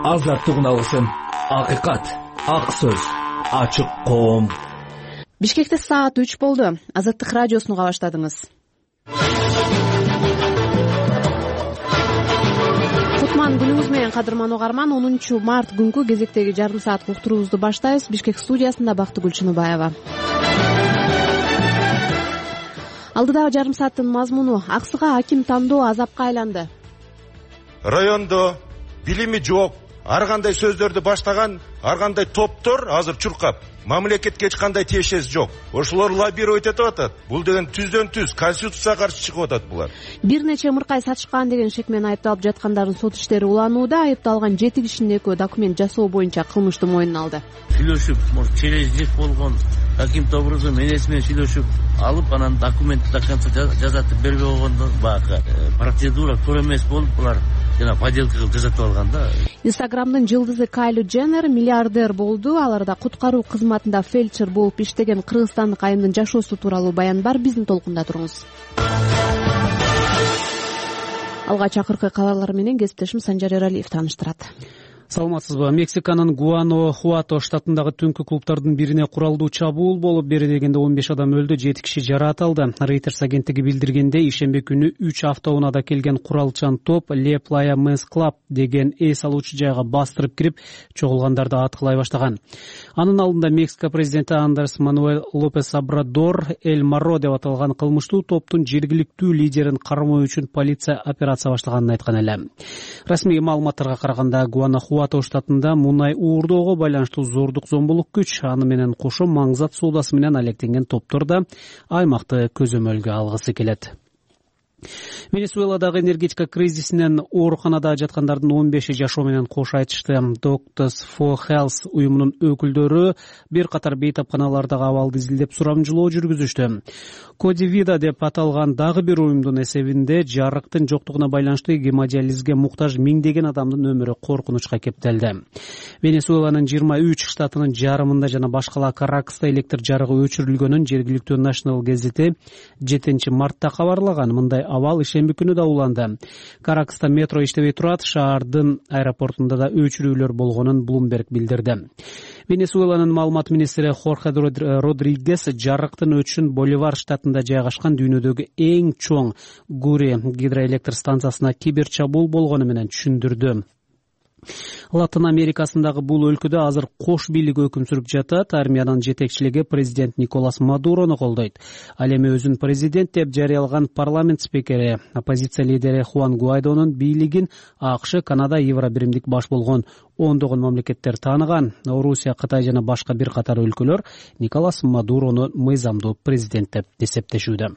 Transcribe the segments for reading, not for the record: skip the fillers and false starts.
азаттык алсын. Акыйкат, ак сөз, ачык коом. Бишкекте саат 3 болду. Азаттык радиосуну уга баштадыңыз. Кутман күнүңүз менен кадырман угарман. 10 март күнкү кезектеги жарым саат уктуруубузду баштайбыз. Бишкек студиясында Бактыгүл Чыныбаева. Алдыдагы жарым сааттын мазмуну: Аксыга аким тандоо азапка айланды. Райондо билими жок, ар кандай сөздөрдү баштаган ар кандай топтор азыр чуркап, мамлекетке эч кандай тиешеси жок. Ошолор лоббировать этип атат. Бул деген түздөн түз конституцияга каршы чыгып атат булар. Бир нече ымыркай сатышкан деген шек менен айыпталып жаткандардын сот иштери уланууда. Айыпталган 7 кишинин экөө документ жасоо боюнча кылмышты мойнуна алды. Сүйлөшүп, может, чележдик болгон каким-то образом энеси менен сүйлөшүп алып, анан документти до конца жазатып бербей койгондон баягы процедура туура эмес болуп, булар жана поделка кылып жасатып алган да. Инстаграмдын жылдызы Кайли Дженнер миллиардер болду. Аларда куткаруу кызматында фельдшер болуп иштеген кыргызстандык айымдын жашоосу тууралуу баян бар. Биздин толкунда туруңуз. Алгач акыркы кабарлар менен кесиптешим Санжар Эралиев тааныштырат. Саламатсызбы? Мексиканын Гуанахуато штатындагы түнкү клубдардын бирине куралдуу чабуул болуп, бери дегенде 15 адам өлдү, 7 киши жараат алды. Reuters агенттиги билдиргенде, ишемби күнү 3 автоунаада келген куралчан топ Le Playa Men's Club деген эс алуучу жайга бастырып кирип, чогулгандарды аткылай баштаган. Анын алдында Мексика президенти Андерс Мануэль Лопес Обрадор Эль Марро деп аталган кылмыштуу топтун жергиликтүү лидерин кармоо үчүн полиция операция баштаганын айткан эле. Расмий маалыматтарга караганда, Гуанахуато штатында мунай уурдоого байланыштуу зордук зомбулук күч, аны менен кошо маңзат соодасы менен алектенген топтор да аймакты көзөмөлгө алгысы келет. Венесуэладагы энергетика кризисинен ооруканада жаткандардын 15 жашоо менен кош айтышты. Doctors for Health уюмунун өкүлдөрү бир катар бейтапканалардагы абалды изилдеп сурамжылоо жүргүзүштү. Кодивида деп аталган дагы бир уюмдун эсебинде жарыктын жоктугуна байланыштуу гемодиализге муктаж миңдеген адамдын өмүрү коркунучка кептелди. Венесуэланын 23 штатынын жарымында жана башкала Каракаста электр жарыгы өчүрүлгөнүн жергиликтүү National газети 7 мартта кабарлаган. Мындай абал ишемби күнү да уланды. Каракаста метро иштебей турат, шаардын аэропортунда да өчүрүүлөр болгонун Bloomberg билдирди. Венесуэланын маалымат министри Хорхе Родригес жарыктын өчүшүн Боливар штатында жайгашкан дүйнөдөгү эң чоң Гури гидроэлектр станциясына кибер чабуул болгону менен түшүндүрдү. Латын Америкасындагы бул өлкөдө азыр кош бийлик өкүм сүрүп жатат. Армиянын жетекчилиги президент Николас Мадурону колдойт. Ал эми өзүн президент деп жарыялаган парламент спикери, оппозиция лидери Хуан Гуайдонун бийлигин АКШ, Канада, Евробиримдик баш болгон ондогон мамлекеттер тааныган. Орусия, Кытай жана башка бир катар өлкөлөр Николас Мадурону мыйзамдуу президент деп эсептешүүдө.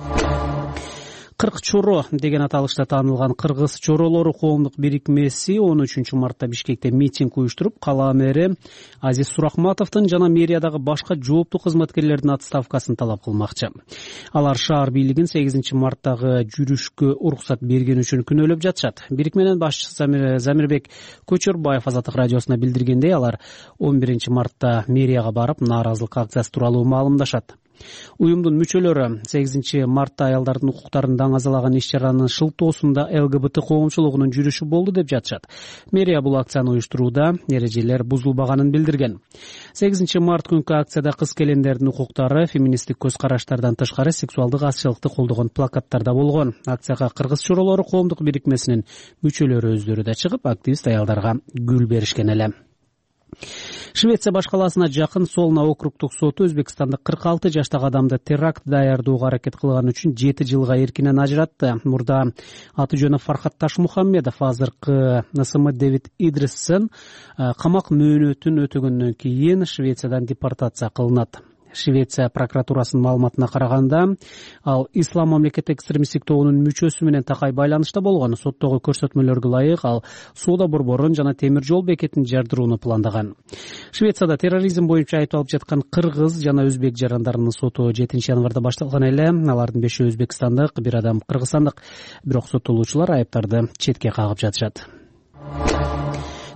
40 чоро деген аталышта таанылган кыргыз чоролору коомдук бирикмеси 13 мартта Бишкекте митинг уюштуруп, кала мэри Азиз Сурахматовдун жана мэриядагы башка жооптуу кызматкерлердин отставкасын талап кылмакчы. Алар шаар бийлигин 8 марттагы жүрүшкө уруксат берген үчүн күнөөлөп жатышат. Бирикменин башчысы Замирбек Көчөрбаев Азаттык радиосуна билдиргендей, алар 11 мартта мэрияга барып, нааразылык акциясы тууралуу маалымдашат. Уюмдун мүчөлөрү 8 мартта аялдардын укуктарын даңазалаган иш-чаранын шылтоосунда ЛГБТ коомчулугунун жүрүшү болду деп жатышат. Мэрия бул акцияны уюштурууда эрежелер бузулбаганын билдирген. 8 март күнкү акцияда кыз келендердин укуктары, феминисттик көз караштардан тышкары сексуалдык азчылыкты колдогон плакаттарда болгон. Акцияга кыргыз чоролору коомдук бирикмесинин мүчөлөрү өздөрү да чыгып, активист аялдарга гүл беришкен эле. Швеция башкаласына жакын Солна округдук соту Өзбекстандык 46 жаштагы адамды теракт даярдоого аракет кылган үчүн 7 жылга эркинен ажыратты. Мурда аты жөнү Фархат Ташмухаммедов, азыркы НСМ Дэвид Идриссон камак мөөнөтүн өтөгөндөн кийин Швециядан депортация кылынат. Швеция прокуратурасынын маалыматына караганда, ал ислам мамлекет экстремисттик тобунун мүчөсү менен такай байланышта болгон. Соттогу көрсөтмөлөргө ылайык ал соода борборун жана темир жол бекетин жардырууну пландаган. Швецияда терроризм боюнча айыпталып жаткан кыргыз жана өзбек жарандарынын соту 7 январда башталган эле. Алардын 5 өзбекстандык, бир адам кыргызстандык. Бирок соттолуучулар айыптарды четке кагып жатышат.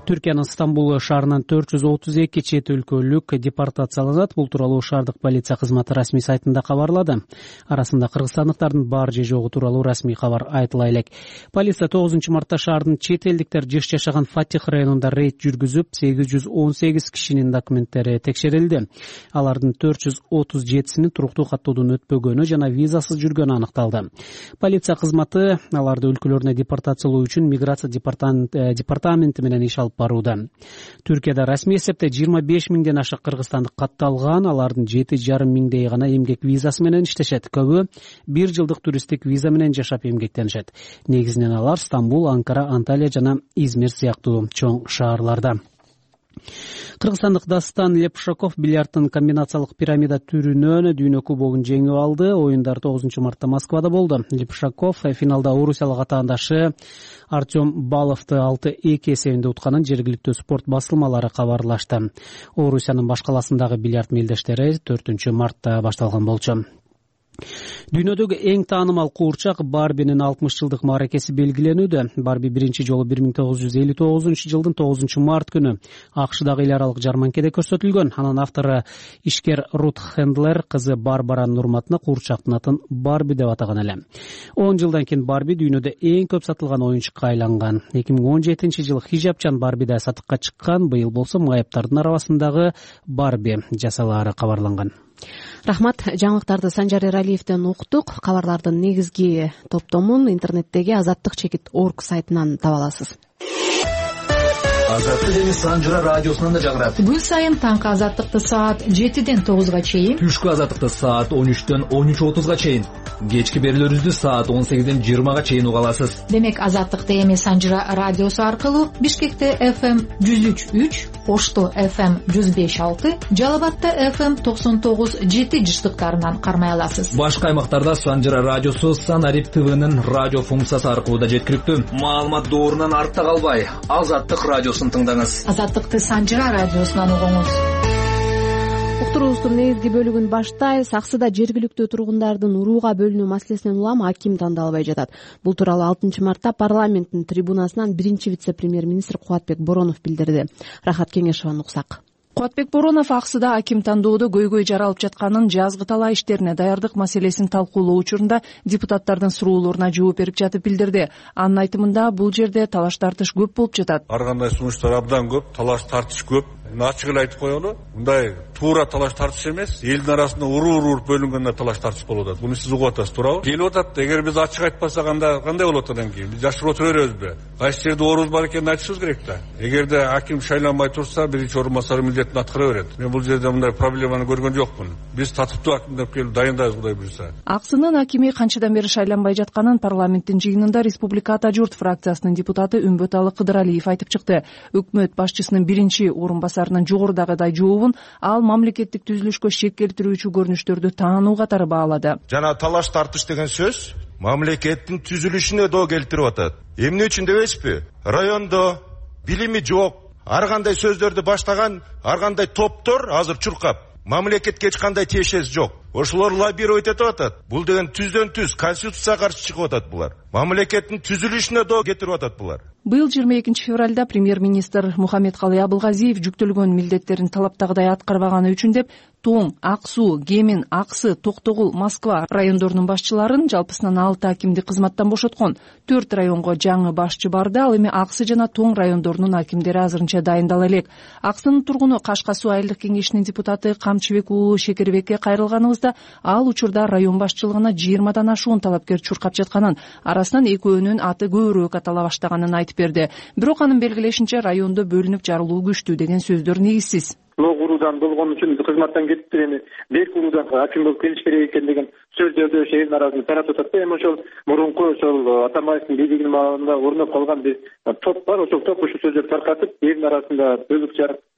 Түркиянын Стамбул шаарынан 432 чет өлкөлүк депортацияланат. Бул тууралуу шаардык полиция кызматы расмий сайтында кабарлады. Арасында кыргызстандыктардын бар же жогу тууралуу расмий кабар айтыла элек. Полиция 9-мартта шаардын чет элдиктер жашаган Фатих районунда рейд жүргүзүп, 818 кишинин документтери текшерилди. Алардын 437синин туруктуу каттоодон өтпөгөнү жана визасыз жүргөнү аныкталды. Полиция кызматы аларды өлкөлөрүнө депортациялоо үчүн миграция департаменти менен иш алып барууда. Түркияда расмий эсепте 25 миңден ашык кыргызстандык катталган, алардын 7,5 миңдей гана эмгек визасы менен иштешет. Көбү 1 жылдык туристтик виза менен жашап эмгектенишет. Негизинен алар Стамбул, Анкара, Анталия жана Измир сыяктуу чоң шаарларда. Кыргызстандык Дастан Лепшаков бильярдтын комбинациялык пирамида түрүнөн дүйнө кубогун жеңип алды. Оюндар 9-мартта Москвада болду. Лепшаков финалда орусиялык атаандашы Артем Баловду 6-2 эсебинде утканын жергиликтүү спорт басылмалары кабарлашты. Орусиянын баш каласындагы бильярд мелдештери 4-мартта башталган болчу. Дүйнөдөгү эң таанымал куурчак Барбинин 60 жылдык мааракеси белгиленүүдө. Барби биринчи жолу 1959-жылдын 9-март күнү АКШдагы эл аралык жарманкеде көрсөтүлгөн. Анын автору ишкер Рут Хендлер кызы Барбаранын урматына куурчактын атын Барби деп атаган эле. 10 жылдан кийин Барби дүйнөдө эң көп сатылган оюнчукка айланган. 2017-жылы хижапчан Барби да сатыкка чыккан. Быйыл болсо майыптардын арабасындагы Барби жасалаары кабарланган. Рахмат. Жаңылыктарды Санжар Эралиевден уктук. Кабарлардын негизги топтомун интернеттеги azattik.org сайтынан таба аласыз. Азаттык эми Санжар радиосунан да жаңырат. Күн сайын таңкы азаттыкты саат 7-ден 9-га чейин, Түшкү азаттыкты саат 13-төн 13:30-га чейин, кечки берүүлөрүбүздү саат 18-ден 20-га чейин уга аласыз. Демек азаттыкты эми Санжар радиосу аркылуу Бишкекте FM 103.3, Ошто FM 105.6, Жалал-Абадта FM 99.7 жыштыктарынан кармай аласыз. Башка аймактарда Санжар радиосу Санарип ТВнын радио функциясы аркылуу да жеткиликтүү. Маалымат доорунан артта калбай, Азаттык радиосун тыңдаңыз. Азаттыкты Санжар радиосунан угуңуз. Уктуруубуздун негизги бөлүгүн баштайбыз. Аксыда жергиликтүү тургундардын урууга бөлүнүү маселесинен улам аким тандалбай жатат. Бул тууралуу 6-мартта парламенттин трибунасынан биринчи вице-премьер-министр Кубатбек Боронов билдирди. Рахат Кеңешованы уксак. Кубатбек Боронов аксыда аким тандоодо көйгөй жаралып жатканын, жазгы талаа иштерине даярдык маселесин талкуулоо учурунда депутаттардын суроолоруна жооп берип жатып билдирди. Анын айтымында бул жерде талаш тартыш көп болуп жатат. Ар кандай сунуштар абдан көп, талаш тартыш көп. Ачык эле айтып коелу, мындай туура талаш тартыш эмес, элдин арасында уруур бөлүнгөндө талаш тартыш болуп атат. Буну сиз угуп атасыз, туурабы? Келип атат, эгер биз ачык айтпасак анда кандай болот андан кийин? Биз жашырып отура беребизби? Кайсы жерде оорубуз бар экенин айтышыбыз керек да. Эгерде аким шайланбай турса, биринчи орун басары милдетин аткара берет. Мен бул жерде мындай проблеманы көргөн жокмун. Биз татыптуу акимдеп келип дайындайбыз, Кудай буйрса. Аксынын акими канчадан бери шайланбай жатканын парламенттин жыйынында Республика Ата журт фракциясынын депутаты Үмбөталы Кыдыралиев айтып чыкты. Өкмөт башчысынын биринчи орун басарынын жогорудагы жообун ал мамлекеттик түзүлүшкө шек келтирүүчү көрүнүштөрдү таануу катары баалады. Жана талаш тартыш деген сөз мамлекеттин түзүлүшүнө доо келтирип атат. Эмне үчүн дебейсизби? Райондо билими жок, ар кандай сөздөрдү баштаган ар кандай топтор азыр чуркап. Мамлекетке эч кандай тиешеси жок. Ошолор лоббировать этип атат. Бул деген түздөн түз конституцияга каршы чыгып атат булар. Мамлекеттин түзүлүшүнө доо кетирип атат булар. Быйыл 22 февралда премьер-министр Мухаммедкалый Абылгазиев жүктөлгөн милдеттерин талаптагыдай аткарбаганы үчүн деп Тоң, Ак Суу, Кемин, Аксы, Токтогул, Москва райондорунун башчыларын жалпысынан 6 акимди кызматтан бошоткон. 4 районго жаңы башчы барды, ал эми Аксы жана Тоң райондорунун акимдери азырынча дайындала элек. Аксынын тургуну Кашка Суу айылдык кеңешинин депутаты Камчыбек уулу Шекербекке кайрылганыбызда ал учурда район башчылыгына 20дан ашуун талапкер чуркап жатканын, арасынан экөөнүн аты көбүрөөк атала баштаганын айтып берди. Бирок анын белгилешинче райондо бөлүнүп жарылуу күчтүү деген сөздөр негизсиз. Уруудан болгон үчүн кызматтан кетиптир, эми берки уруудан аким болуп келиш керек экен деген сөздөрдү элдин арасында таратып атат. Эми ошол мурунку ошол Атамбаевдин бийлигинин маалында орноп калган бир топ бар, ошол топ ушул сөздөрдү таркатып элдин арасында бөлүп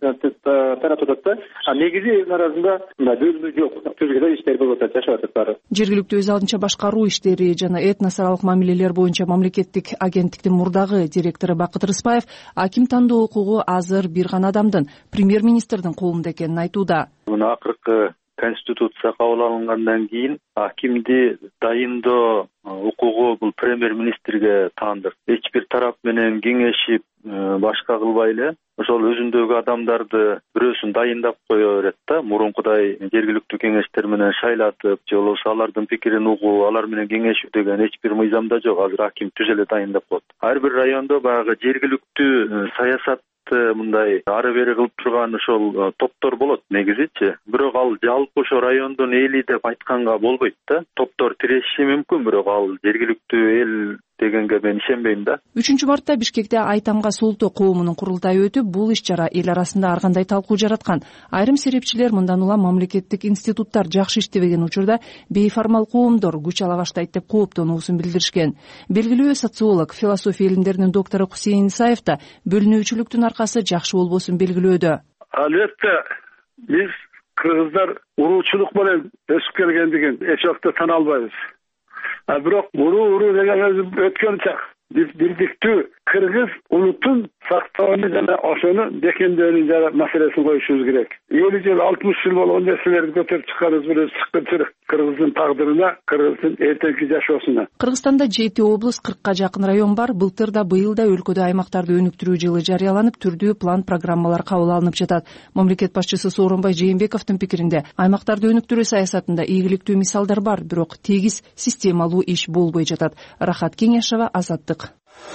таратып атат да. Негизи элдин арасында бөлүнүү жок, түзгүлө иштер болуп атат, жашап атат баары. Жергиликтүү өз алдынча башкаруу иштери жана этносаралык мамилелер боюнча мамлекеттик агенттиктин мурдагы директору Бакыт Рыспаев аким тандоо укугу азыр бир гана адамдын, премьер-министрдин колунда экенин айтууда. Муну акыркы конституция кабыл алынгандан кийин акимди дайындоо укугу бул премьер-министрге таандык. Эч бир тарап менен кеңешип башка кылбай эле ошол өзүндөгү адамдарды бирөөсүн дайындап кое берет да, мурункудай жергиликтүү кеңештер менен шайлатып же болбосо алардын пикирин угуу, алар менен кеңешүү деген эч бир мыйзамда жок. Азыр аким түз эле дайындап коет. Ар бир райондо баягы жергиликтүү саясат мындай ары бери кылып турган ошол топтор болот негизичи. Бирок ал жалпы ошо райондун эли деп айтканга болбойт да. Топтор тирешиши мүмкүн, бирок ал жергиликтүү эл дегенге мен ишенбейм да. 3-мартта Бишкекте Айтамга Султоо коомунун курултайы өтүп, бул иш-чара эл арасында ар кандай талкуу жараткан. Айрым серепчилер мындан улам мамлекеттик институттар жакшы иштебеген учурда бейформал коомдор күч ала баштайт деп кооптонуусун билдиришкен. Белгилүү социолог, философия илимдеринин доктору Хусейин Исаев да бөлүнүүчүлүктүн аркасы жакшы болбосун белгилөөдө. Албетте биз кыргыздар уруучулук менен өсүп келгендигин эч убакта тана албайбыз. Бирок уруу деген өткөн чак бирдиктүү кыргыз улутун сактоону жана ошону бекемдөөнүн маселесин коюшубуз керек. 50 жыл 60 жыл болгон нерселерди көтөрүп чыкканыбыз бир сыккынчылык кыргыздын тагдырына, кыргыздын эртеңки жашоосуна. Кыргызстанда 7 облус, 40ка жакын район бар. Былтыр да быйыл да өлкөдө аймактарды өнүктүрүү жылы жарыяланып, түрдүү план программалар кабыл алынып жатат. Мамлекет башчысы Сооронбай Жээнбековдун пикиринде, аймактарды өнүктүрүү саясатында ийгиликтүү мисалдар бар, бирок тегиз системалуу иш болбой жатат. Рахат Кеңешова, Азаттык.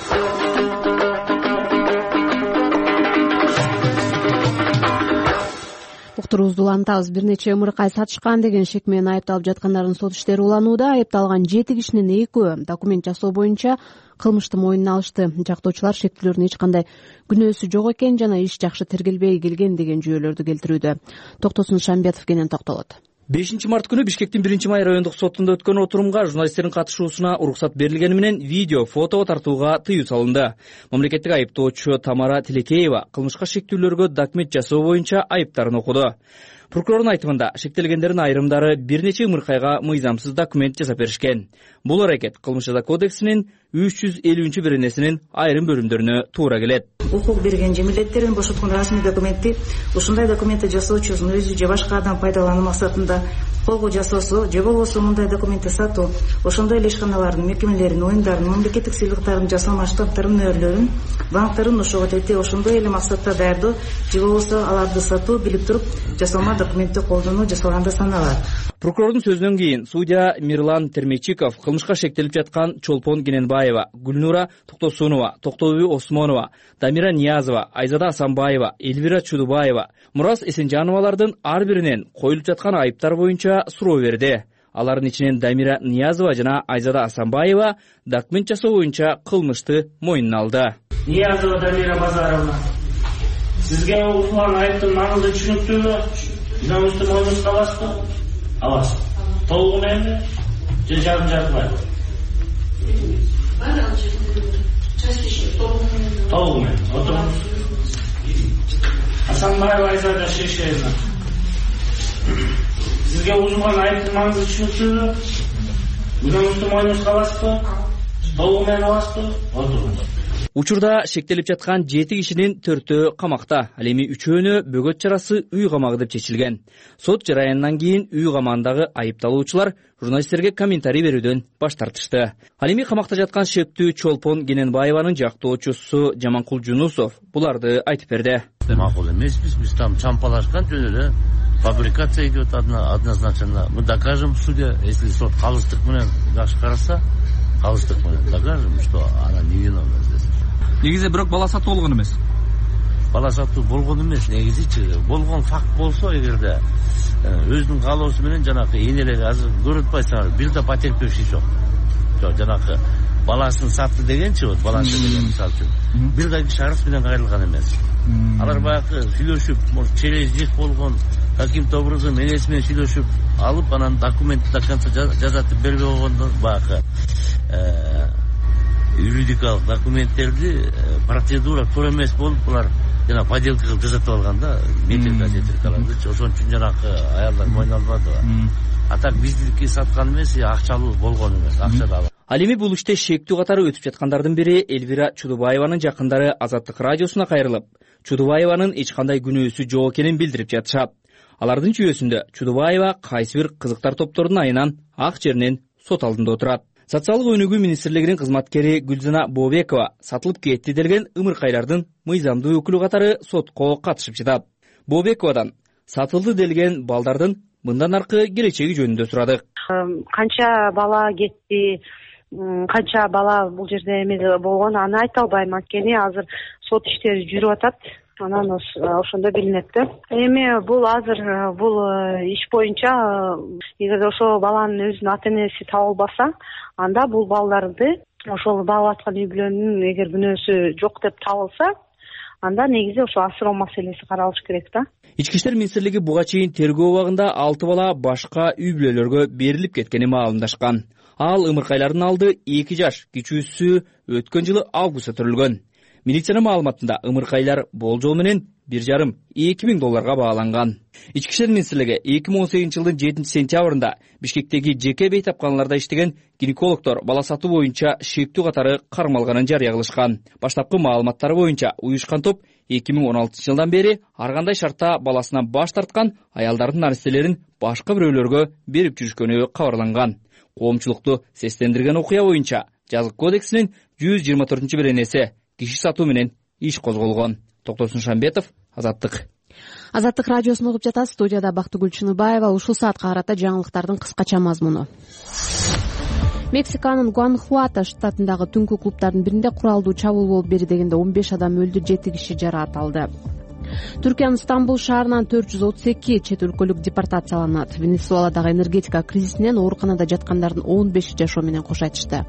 Уктуруубузду улантабыз. Бир нече ымыркай сатышкан деген шек менен айыпталып жаткандардын сот иштери уланууда. Айыпталган 7 кишинин 2-өө документ жасоо боюнча кылмышты мойнуна алышты. Жактоочулар шектүүлөрдүн эч кандай күнөөсү жок экен жана иш жакшы тергелбей келген деген жүйөлөрдү келтирүүдө. Токтосун Шамбетов кенен токтолот. 5-март күнү Бишкектин 1-май райондук сотунда өткөн отурумга журналисттердин катышуусуна уруксат берилгени менен видео, фото тартууга тыюу салынды. Мамлекеттик айыптоочу Тамара Тилекеева кылмышка шектүүлөргө документ жасоо боюнча айыптарын окуду. Прокурордун айтымында шектелгендердин айрымдары бир нече ымыркайга мыйзамсыз документ жасап беришкен. Бул аракет Кылмыш жаза кодексинин 350-беренесинин айрым бөлүмдөрүнө туура келет. Укук берген же милдеттерин бошоткон расмий документти ушундай документти жасоочусунун өзү же башка адам пайдалануу максатында колго жасоосу же болбосо мындай документти сатуу, ошондой эле ишканалардын, мекемелердин, оюндардын, мамлекеттик сыйлыктарын жасоо масштабтарын, мөөрлөрүн, банктарын ошого тети ошондой эле максатта даярдоо же болбосо аларды сатуу билип туруп жасалма документти колдонуу жасалганда саналат. Прокурордун сөзүнөн кийин судья Мирлан Термечиков кылмышка шектелип жаткан Чолпон Кененбаева, Гүлнура Токтосунова, Токтоуи Осмонова, Дамира Ниязова, Айзада Асанбаева, Элвира Чудубаева, Мураз Эсенжановалардын ар биринен коюлуп жаткан айыптар боюнча суроо берди. Алардын ичинен Дамира Ниязова жана Айзада Асанбаева документ жасоо боюнча кылмышты мойнуна алды. Ниязова Дамира Базаровна, сизге угулган айыптын маңызы түшүнүктүүбү? Күнөөңүздү мойнуңузга аласызбы? Аласыз. Толугу менен же жарым-жартылай? Толугу менен. Отуруңуз. Асанбаева Айзада Шешеевна, сизге угулган айыптын маңызы түшүнүктүүбү? Күнөөңүздү мойнуңузга аласызбы? Толугу менен аласызбы? Отуруңуз. Учурда шектелип жаткан 7 кишинин 4-өө камакта, ал эми 3-өөнө бөгөт чарасы үй камагы деп чечилген. Сот жараянынан кийин үй камагындагы айыпталуучулар журналисттерге комментарий берүүдөн баш тартышты. Ал эми камакта жаткан шектүү Чолпон Кененбаеванын жактоочусу Жаманкул Жунусов буларды айтып берди. Макул эмеспиз, биз там чампалашкан жөн эле фабрикация идет однозначно. Мы докажем в суде, если суд калыстык менен жакшы караса, калыстык менен докажем, что она невиновна здесь. Негизи бирок бала сатуу болгон эмес. Бала сатуу болгон эмес, негизичи болгон факт болсо, эгерде өзүнүн каалоосу менен жанакы энелери азыр көрүп атпайсыңар, бир да потерпевший жок. Жок, жанакы баласын сатты дегенчи, вот баласы деген мисалы үчүн бир да киши арыз менен кайрылган эмес. Алар баягы сүйлөшүп, может, через них болгон каким-то образом энеси менен сүйлөшүп алып, анан документти до конца жазатып бербей койгондон баягы юридикалык документтерди процедура туура эмес болуп, булар жана поделка кылып жасатып алган да, метрикалардычы, ошон үчүн жанакы аялдар мойнуна албады. А так биздики саткан эмес, акчалуу болгон эмес, акча да. Ал эми бул иште шектүү катары өтүп жаткандардын бири Элвира Чудубаеванын жакындары Азаттык радиосуна кайрылып, Чудубаеванын эч кандай күнөөсү жок экенин билдирип жатышат. Алардын жүйөсүндө Чудубаева кайсы бир кызыктар топтордун айынан ак жеринен сот алдында отурат. Социалдык өнүгүү министрлигинин кызматкери Гүлзана Бообекова сатылып кетти делген ымыркайлардын мыйзамдуу өкүлү катары сотко катышып жатат. Бообековадан сатылды делген балдардын мындан аркы келечеги жөнүндө сурадык. Канча бала кетти, канча бала бул жерде эме болгон, аны айта албайм, анткени азыр сот иштери жүрүп атат. Анан ошондо билинет да. Эми бул азыр бул иш боюнча эгерде ошол баланын өзүнүн ата энеси табылбаса, анда бул балдарды ошол багып аткан үй бүлөнүн эгер күнөөсү жок деп табылса, анда негизи ошо асыроо маселеси каралыш керек да. Ички иштер министрлиги буга чейин тергөө убагында 6 бала башка үй бүлөлөргө берилип кеткени маалымдашкан. Ал ымыркайлардын алды 2 жаш, кичүүсү өткөн жылы августта төрүлгөн. Милициянын маалыматында ымыркайлар болжол менен 1,5–2 миң долларга бааланган. Ички иштер министрлиги 2018 жылдын 7 сентябрында Бишкектеги жеке бейтапканаларда иштеген гинекологдор бала сатуу боюнча шектүү катары кармалганын жарыя кылышкан. Баштапкы маалыматтар боюнча уюшкан топ 2016 жылдан бери ар кандай шартта баласынан баш тарткан аялдардын наристелерин башка бирөөлөргө берип жүрүшкөнү кабарланган. Коомчулукту сестендирген окуя боюнча жазык кодексинин 124-беренеси киши сатуу менен иш козголгон. Токтосун Шамбетов, Азаттык. Азаттык радиосун угуп жатат. Студияда Бактыгүл Чыныбаева. Ушул саатка карата жаңылыктардын кыскача мазмуну. Мексиканын Гуанахуато штатындагы түнкү клубдардын биринде куралдуу чабуул болуп бери дегенде 15 адам өлдү, 7 киши жараат алды. Түркиянын Стамбул шаарынан 432 чет өлкөлүк депортацияланат. Венесуэладагы энергетика кризисинен ооруканада жаткандардын 15 жашоо менен кош айтышты.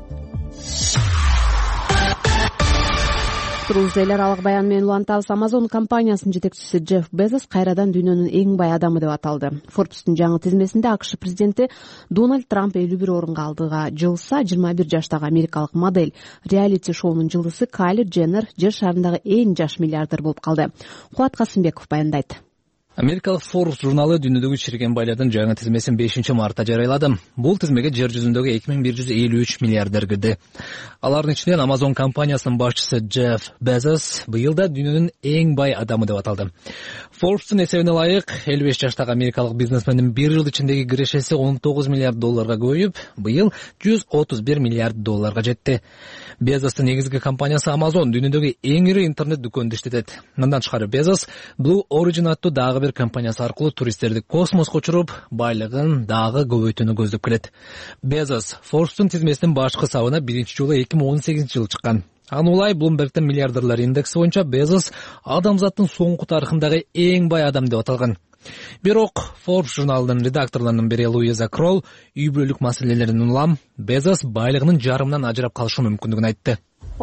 Элер алык баян менен улантабыз. Amazon компаниясынын жетекчиси Джефф Безос кайрадан дүйнөнүн эң бай адамы деп аталды. Forbes'тун жаңы тизмесинде АКШ президенти Дональд Трамп 51 орунга алдыга жылса, 21 жаштагы америкалык модель, реалити шоунун жылдызы Кайли Дженнер жер шарындагы эң жаш миллиардер болуп калды. Кубат Касымбеков баяндайт. Америкалык Forbes журналы дүйнөдөгү чирген байлардын жаңы тизмесин 5-мартта жарыялады. Бул тизмеге жер жүзүндөгү 2153 миллиардер кирди. Алардын ичинен Amazon компаниясынын башчысы Джефф Безос быйыл да дүйнөнүн эң бай адамы деп аталды. Forbes'тун эсебине ылайык 55 жаштагы америкалык бизнесмендин 1 жыл ичиндеги кирешеси 19 миллиард долларга көбөйүп, быйыл 131 миллиард долларга жетти. Безостун негизги компаниясы Amazon дүйнөдөгү эң ири интернет дүкөнүндө иштетет. Мындан тышкары Безос Blue Origin аттуу дагы бир компаниясы аркылуу туристтерди космоско учуруп, байлыгын дагы көбөйтүүнү көздөп келет. Безос Forbes'тун тизмесинин башкы сабына биринчи жолу 2018 жылы чыккан. Аны улай Bloomberg'тин миллиардерлер индекси боюнча Безос адамзаттын соңку тарыхындагы эң бай адам деп аталган. Бирок Forbes журналынын редакторлорунун бири Луиза Кролл үй бүлөлүк маселелерин улам Безос байлыгынын жарымынан ажырап калышы мүмкүндүгүн айтты.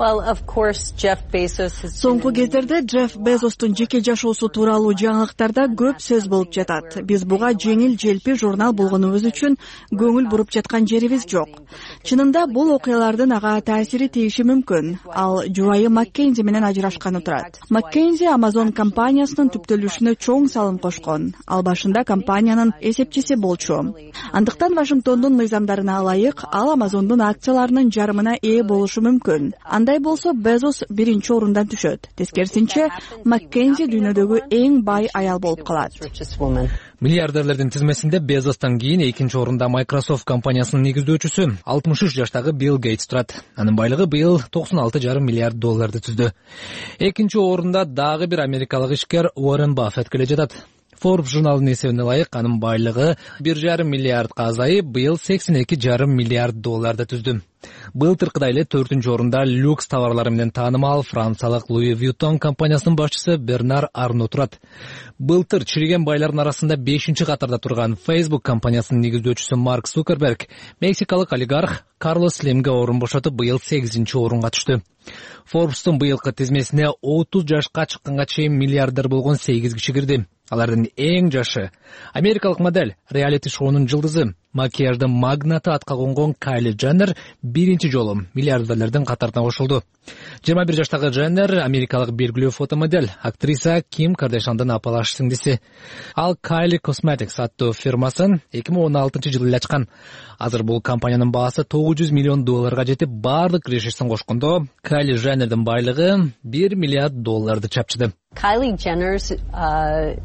Соңку кездерде Джефф Безостун жеке жашоосу тууралуу жаңылыктарда көп сөз болуп жатат. Биз буга жеңил желпи журнал болгонубуз үчүн көңүл буруп жаткан жерибиз жок. Чынында бул окуялардын ага таасири тийиши мүмкүн. Ал жубайы Маккензи менен ажырашканы турат. Маккензи Amazon компаниясынын түптөлүшүнө чоң салым кошкон. Ал башында компаниянын эсепчиси болчу. Андыктан Вашингтондун мыйзамдарына ылайык ал Amazon'дун акцияларынын жарымына ээ болушу мүмкүн. Андай болсо Безос биринчи орундан түшөт. Тескерисинче, Маккензи дүйнөдөгү эң бай аял болуп калат. Миллиардерлердин тизмесинде Безостон кийин экинчи орунда Microsoft компаниясынын негиздөөчүсү 63 жаштагы Билл Гейтс турат. Анын байлыгы быйыл 96,5 миллиард долларды түздү. Экинчи орунда дагы бир америкалык ишкер Уоррен Баффет келе жатат. Forbes журналынын эсебине ылайык анын байлыгы 1,5 миллиардка азайып, быйыл 82,5 миллиард долларды түздү. Былтыркыдай эле 4-нчү орунда люкс товарлары менен таанымал франциялык Louis Vuitton компаниясынын башчысы Бернар Арно турат. Былтыр чириген байлардын арасында 5-нчи катарда турган Facebook компаниясынын негиздөөчүсү Марк Цукерберг мексикалык олигарх Карлос Слимге орун бошотуп, быйыл 8-нчи орунга түштү. Forbes'тун быйылкы тизмесине 30 жашка чыкканга чейин миллиардер болгон 8 киши кирди. Алардын эң жашы америкалык модель, реалити шоунун жылдызы, макияждын магнаты атка конгон Кайли Дженнер биринчи жолу миллиардерлердин катарына кошулду. 21 жаштагы Дженнер америкалык белгилүү фотомодель, актриса Ким Кардашьяндын апалаш сиңдиси. Ал Kylie Cosmetics аттуу фирмасын 2016 жылы ачкан. Азыр бул компаниянын баасы 900 миллион долларга жетип, бардык кирешесин кошкондо Кайли Дженнердин байлыгы 1 миллиард долларды чапчыды.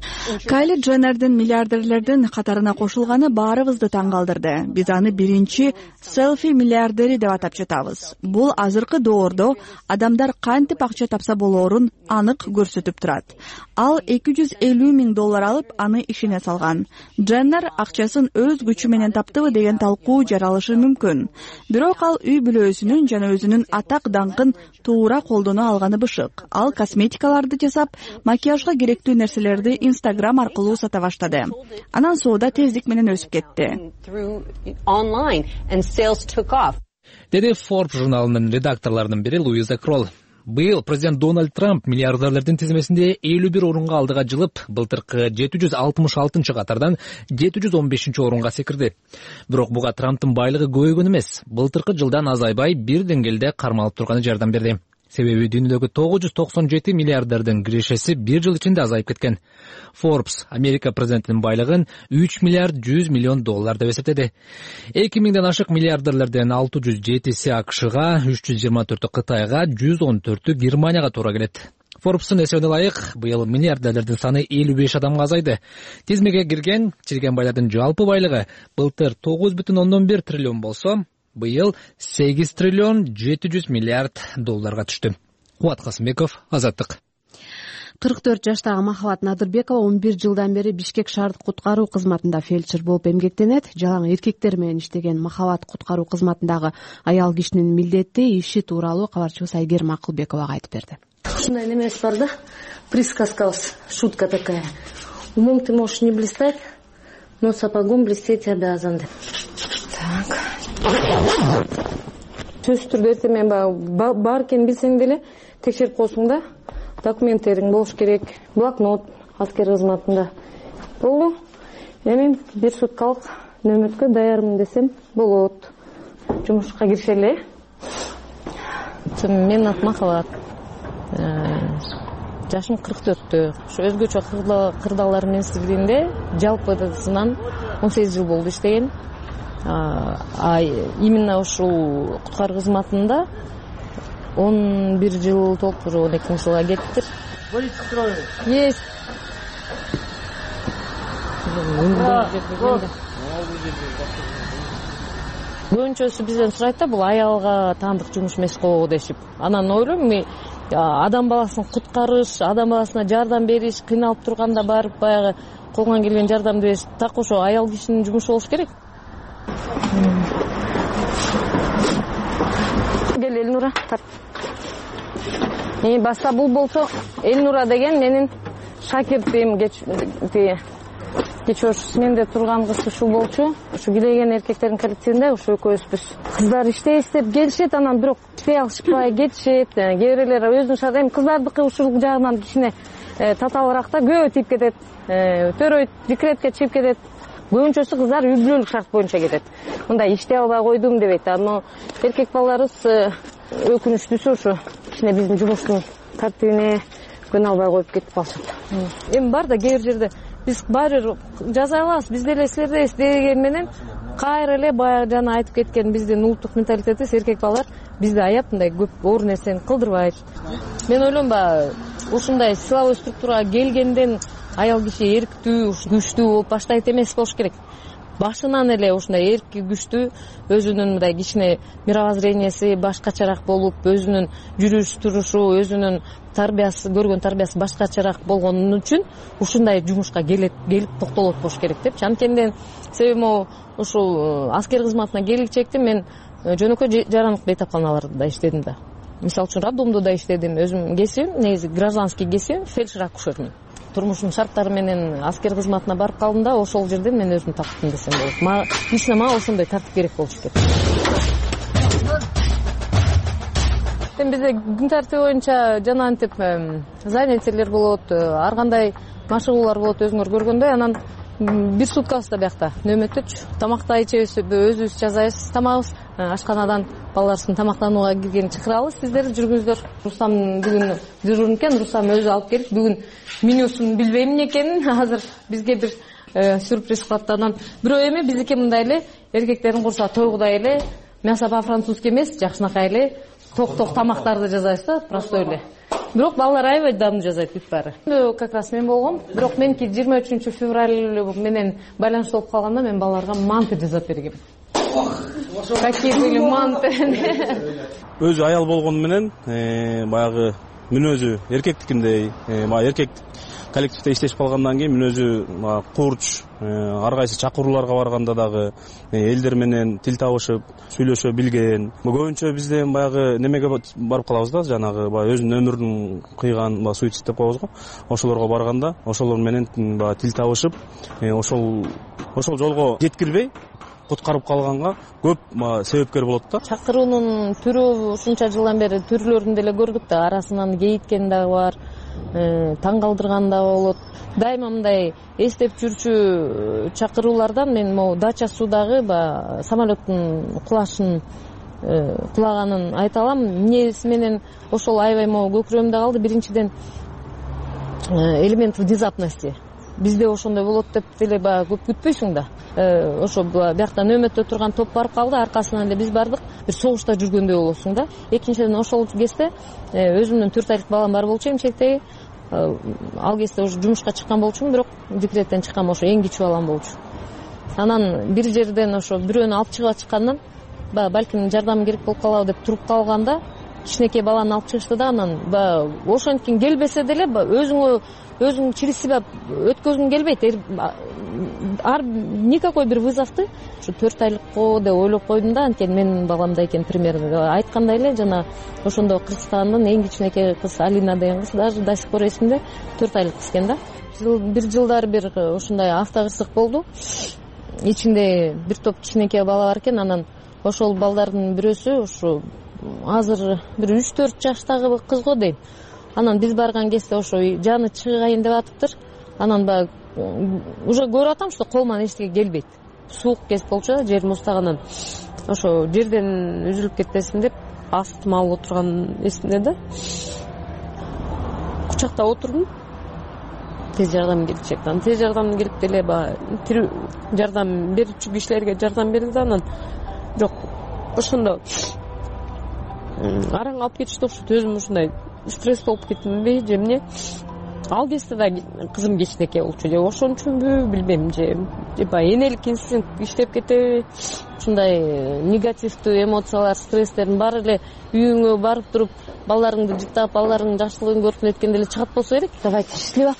Кайли Дженнердин миллиардерлердин катарына кошулганы баарыбызды таң калтырды. Биз аны биринчи селфи миллиардери деп атап жатабыз. Бул азыркы доордо адамдар кантип акча тапса болоорун анык көрсөтүп турат. Ал $250,000 алып, аны ишине салган. Дженнер акчасын өз күчү менен таптыбы деген талкуу жаралышы мүмкүн. Бирок ал үй бүлөсүнүн жана өзүнүн атак даңкын туура колдоно алганы бышык. Ал косметикаларды жасап, макияжга керектүү нерселерди Instagram аркылуу сата баштады. Анан соода тездик менен өсүп кетти. Деди Forbes журналынын редакторлорунун бири Луиза Кролл. Быйыл президент Дональд Трамп миллиардерлердин тизмесинде 51 орунга алдыга жылып, былтыркы 766 катардан 715 орунга секирди. Бирок буга Трамптын байлыгы көбөйгөн эмес, былтыркы жылдан азайбай бир деңгээлде кармалып турганы жардам берди. Себеби дүйнөдөгү 997 миллиардердин кирешеси бир жыл ичинде азайып кеткен. Forbes Америка президентинин байлыгын $3 миллиард 100 миллион деп эсептеди. 2000ден ашык миллиардерлерден 607си АКШга, 324 Кытайга, 114 Германияга туура келет. Forbes'un эсебине ылайык, быйыл миллиардерлердин саны 55 адамга азайды. Тизмеге чирген байлардын жалпы байлыгы былтыр 9,1 триллион болсо, быйыл 8 триллион 700 миллиард долларга түштү. Кубат Касымбеков, Азаттык. 44 жаштагы Махабат Надырбекова 11 жылдан бери Бишкек шаардык куткаруу кызматында фельдшер болуп эмгектенет. Жалаң эркектер менен иштеген Махабат куткаруу кызматындагы аял кишинин милдети, иши тууралуу кабарчыбыз Айгерим Акылбековага айтып берди. Ушундай немес бар да, присказкабыз, шутка такая. Умом ты можешь не блистать, но сапогом блестеть обязан. Так. Сөзсүз түрдө эртең баягы бар экенин билсең деле текшерип койсуң да. Документтериң болуш керек, блокнот аскер кызматында. Болду. Эми бир суткалык нөмөткө даярмын десем болот. Жумушка киришели. Менин атым Махабат. Жашым 44-тө. Ушу өзгөчө кырдаалар менсиздигинде жалпысынан 18 жыл болду иштеген. Именно ушул куткаруу кызматында 11 жыл толуп, уже 12 жылга кеттир. Есть. Көбүнчөсү бизден сурайт да, бул аялга таандык жумуш эмес го дешип. Анан ойлойм, адам баласын куткарыш, адам баласына жардам бериш, кыйналып турганда барып баягы колунан келген жардамды бериш, так ошо аял кишинин жумушу болуш керек. Гел Элнура, тап. Баста бул болсо, Элнура деген менин шакиртим, кечөө сменде турган кыз ушул болчу. Ушу килеген эркектердин коллективинде ушу экөөбүзбүз. Кыздар иштей иштеп келишет, анан бирок иштей алышпай кетишет. Кээ бирлер өзүнүн шартын, кыздардыкы ушул жагынан кичине татаалыраак да, көбү тип кетет. Төрөйт, декретке чыгып кетет. Көбүнчөсү кыздар үй бүлөлүк шарт боюнча кетет. Мындай иштей албай койдум дебейт. Но эркек балдарыбыз өкүнүчтүүсү ушу кичине биздин жумуштун тартибине көнө албай коюп кетип калышат. Эми бар да кээ бир жерде биз баары жасай алабыз, биз деле силердебиз деген менен кайра эле баягы жана айтып кеткен биздин улуттук менталитетибиз эркек балдар бизди аяп мындай көп оор нерсени кылдырбайт. Мен ойлойм, ушундай силовой структурага келгенден аял киши эрктүү, күчтүү болуп баштайт эмес болуш керек. Башынан эле ушундай эрки, күчтүү, өзүнүн мындай кичине мировоззренияси башкачараак болуп, өзүнүн жүрүш турушу, өзүнүн тарбиясы, көргөн тарбиясы башкачараак болгон үчүн ушундай жумушка келип токтолот болуш керек депчи. Анткени себеби ушул аскер кызматына келичекте мен жөнөкөй жарандык бейтапканаларда иштедим да. Мисалы үчүн роддомдо да иштедим. Өзүм кесибим, негизи гражданский кесибим, фельдшер-акушермин. Турмуштун шарттары менен аскер кызматына барып калдым да, ошол жерден мен өзүм таптым десем болот. Лично мага ошондой тартип керек болчу экен. Бизде күн тартиби боюнча жана антип занятиялер болот, ар кандай машыгуулар болот өзүңөр көргөндөй. Анан бир суткабыз да биякта нөмөттөчү. Тамакта ичебиз, өзүбүз жасайбыз тамагыбыз. Ашканадан балдарыбыздын тамактанууга киргенин чакырабыз. Сиздер жүргүңүздөр. Рустам бүгүн дежурный экен, Рустам өзү алып келип, бүгүн менюсун билбейм эмне экенин, азыр бизге бир сюрприз кылат. Анан бирөө эми биздики мындай эле эркектердин курса тойгудай эле, мясо по-французски эмес, жакшынакай эле ток тамактарды жасайбыз да, простой эле. бирок балдар аябай дам жасайт бүт баары. Как раз мен болгом, бирок меники 23 февраль менен байланыштуу болуп калганда мен балдарга манты жасап бергем. Какие были манты. Өзү аял болгону менен баягы мүнөзү эркектикиндей, эркек коллективде иштешип калгандан кийин мүнөзү курч, ар кайсы чакырууларга барганда дагы элдер менен тил табышып, сүйлөшө билген. Көбүнчө бизде баягы немеге барып калабыз да, жанагы баягы өзүнүн өмүрүн кыйган, суицид деп коебуз го. Ошолорго барганда, ошолор менен баягы тил табышып, ошол жолго жеткирбей куткарып калганга көп себепкер болот да. Чакыруунун түрү ушунча жылдан бери түрлөрүн деле көрдүк да, арасынан кейиткен дагы бар, таң калтырган да болот. Дайыма мындай эстеп жүрчү чакыруулардан мен могу Дача суудагы самолеттун кулаганын айта алам. Эмнеси менен ошол аябай могу көкүрөгүмдө калды. Биринчиден элемент внезапности. Бизде ошондой болот деп деле көп күтпөйсүң да. Ошо биякта нөмөттө турган топ барып калды, аркасынан эле биз бардык. Бир согушта жүргөндөй болосуң да. Экинчиден ошол кезде өзүмдүн 4 айлык балам бар болчу эмчектеги. Ал кезде уже жумушка чыккан болчумун, бирок декреттен чыккан ошо эң кичүү балам болчу. Анан бир жерден ошо бирөөнү алып чыгып чыккандан балким жардам керек болуп калабы деп туруп калганда кичинекей баланы алып чыгышты да, анан ошонтип келбесе деле өзүң чирисип өткөзгүң келбейт. Никакой бир вызовду ушу 4 айлыкко деп ойлоп койдум да, анткени менин баламдай экен примерно. Айткандай эле жана ошондо Кыргызстандын эң кичинекей кыз Алина деген кыз даже до сих пор эсимде, 4 айлык кыз экен да. Бир жылдары бир ушундай автокырсык болду. Ичинде бир топ кичинекей бала бар экен, анан ошол балдардын бирөөсү ушу азыр бир 3-4 жаштагы кыз го дейм. Анан биз барган кезде ошо жаны чыгайын деп атыптыр. Анан уже көрүп атам, что колуман эчтеке келбейт. Суук кез болчу да, жер муздаган. Ошо жерден үзүлүп кетпесин деп астыма алып отурган эсимде да. Кучакта отурдум. Тез жардам келчек. Тез жардам келип деле жардам берүүчү кишилерге жардам берди да, анан бирок ошондо араң алып кетишти окшойт. Өзүм ушундай стресс болуп кеттимби же эмне? Ал кезде да кызым кичинекей болчу, же ошон үчүнбү билбейм, же энелик инстинкт иштеп кетеби? Ушундай негативдүү эмоциялар, стресстердин баары эле үйүңө барып туруп, балдарыңды жыктап, балдарыңдын жакшылыгын көрүп неткенде эле чыгат болсо керек. Давайте, счастливо.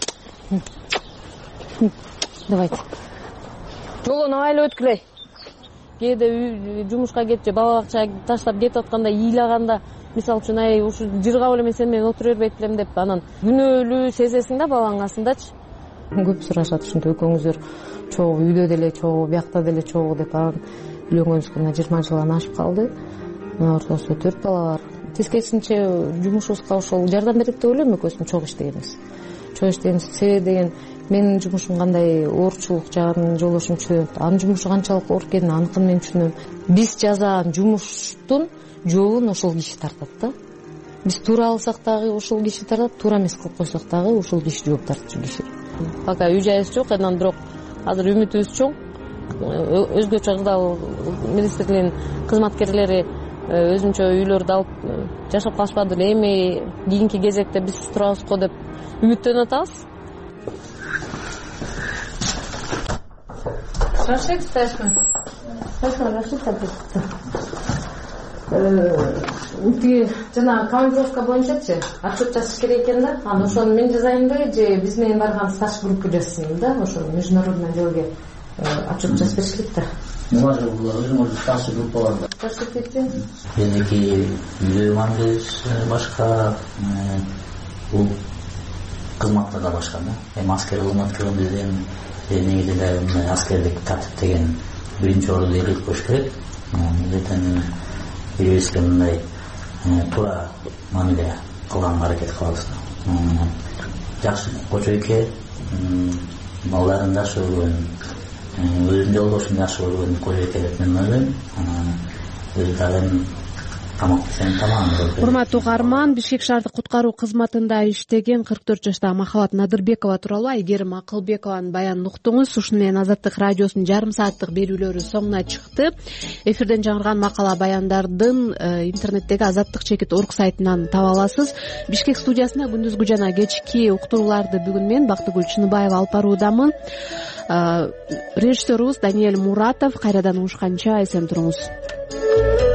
Давайте. Жолун айлы өткүлөй. Кээде жумушка кетип же бала бакчага таштап кетип атканда, ыйлаганда, мисалы үчүн ушу жыргап эле мен сен менен отура бербейт элем деп, анан күнөөлүү сезесиң да баланын касындачы. Көп сурашат, ушинтип экөөңүздөр чогуу үйдө деле чогуу, биякта деле чогуу деп. Анан үйлөнгөнүбүзгө 20 жылдан ашып калды. Ортосунда 4 бала бар. Тескерисинче жумушубузга ошол жардам берет деп ойлойм, экөөбүздүн чогуу иштегенибиз. Чогуу иштегенибиз себеби деген менин жумушум кандай оорчулук жагын жолдошум түшүнөт. Анын жумушу канчалык оор экенин аныкын мен түшүнөм. Биз жазган жумуштун жообун ошол киши тартат да. Биз туура алсак дагы ошол киши тартат, туура эмес кылып койсок дагы ошол киши жооп тартчу киши. Пока үй жайыбыз жок, анан бирок азыр үмүтүбүз чоң. Өзгөчө кырдаал министрлигинин кызматкерлери өзүнчө үйлөрдү алып жашап калышпады эле. Эми кийинки кезекте биз турабыз го деп үмүттөнүп атабыз. Рашид, Сашка, Рашид таптыпты. Жана командировка боюнчачы отчет жазыш керек экен да. Анан ошону мен жазайынбы же биз менен барган старший группа жазсын да, ошо международный отделге отчет жазып беришет да. Өзүңүз старший группа бар да. Бизики үйдө мамилебиз башка, бул кызматта да башка да. Эми аскер кызматкерлер бизден негизинде аскерлик тартип деген биринчи орунда элек коюш керек. Бетен бирибизге мындай туура мамиле кылганга аракет кылабыз да. Жакшы кочойке, балдарын жакшы көргөн, өзүнүн жолдошун жакшы көргөн кочойке деп мен ойлойм. Өзү дагы камакта сен тамагыңды урматтуу угарман, Бишкек шаардык куткаруу кызматында иштеген 44 жаштагы Махабат Надырбекова тууралуу Айгерим Акылбекованын баянын уктуңуз. Ушуну менен Азаттык радиосунун жарым сааттык берүүлөрү соңуна чыкты. Эфирден жаңырган макала баяндардын интернеттеги Азаттык чекит орг сайтынан таба аласыз. Бишкек студиясында күндүзгү жана кечки уктурууларды бүгүн мен Бактыгүл Чыныбаева алып баруудамын. Режиссерубуз Даниэль Муратов. Кайрадан угушканча эсен туруңуз.